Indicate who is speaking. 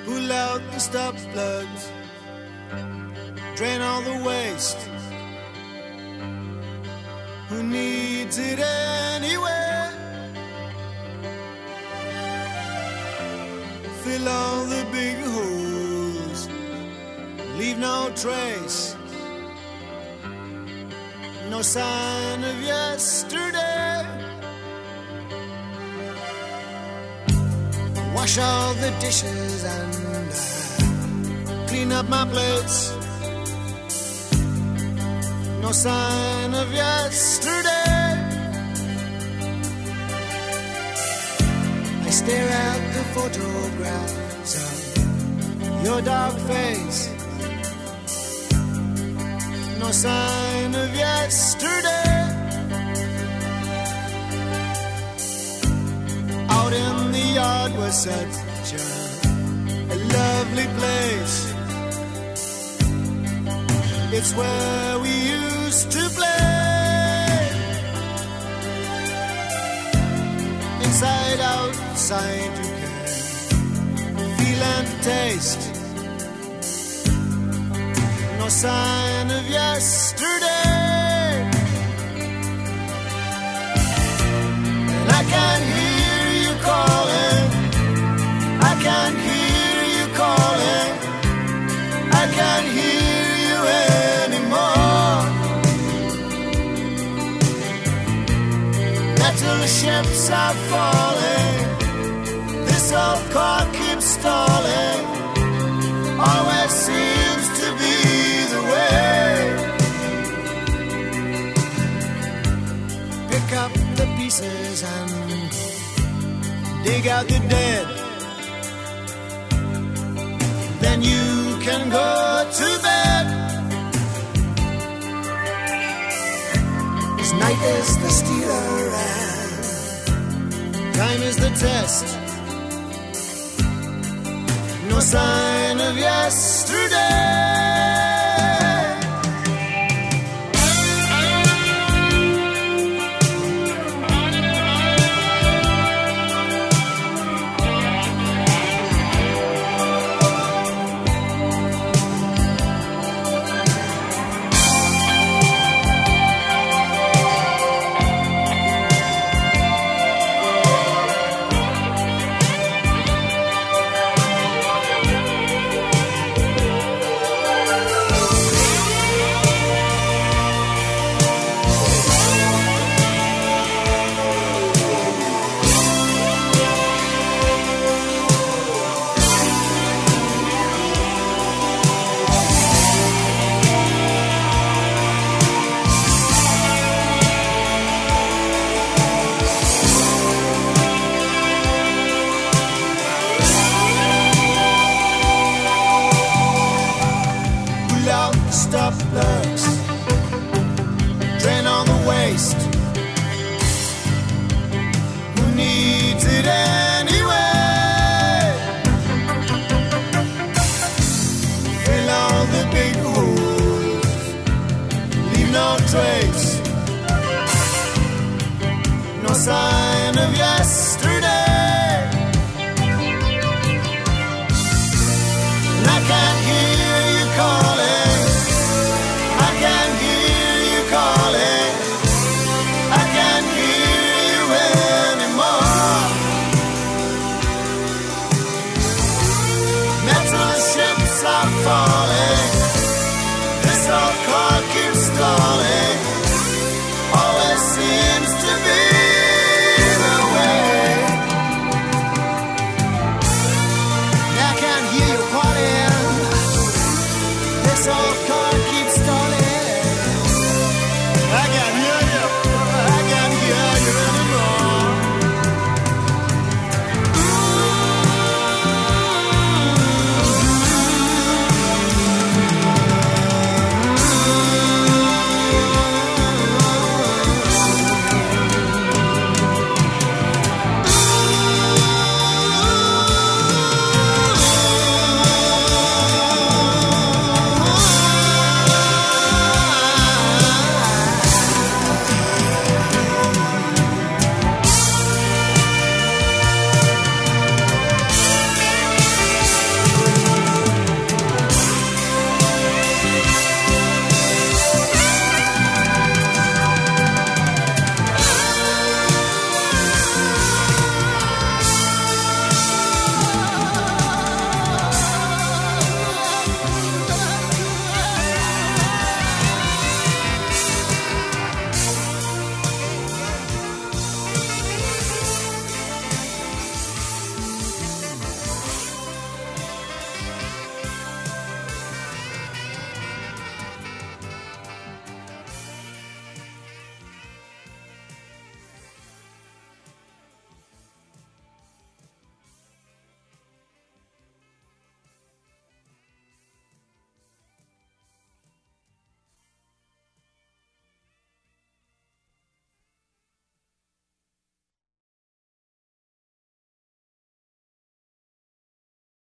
Speaker 1: Pull out the stop plugs, drain all the waste. Who needs it anyway? Fill all the big holes, leave no trace. No sign of yesterday. Wash all the dishes and clean up my plates. No sign of yesterday. I stare at the photographs of your dark face. No sign of yesterday. Out in the yard was such a lovely place. It's where we used to play. Inside, outside, you can feel and taste. No sign of yesterday. And I can hear you calling. I can hear you calling. I can't hear you anymore. Metal ships are falling. This old car keeps stalling. Always seems to be the way. Pick up the pieces and dig out the dead. Then you can go to bed. This night is the stealer and time is the test. No sign of yesterday.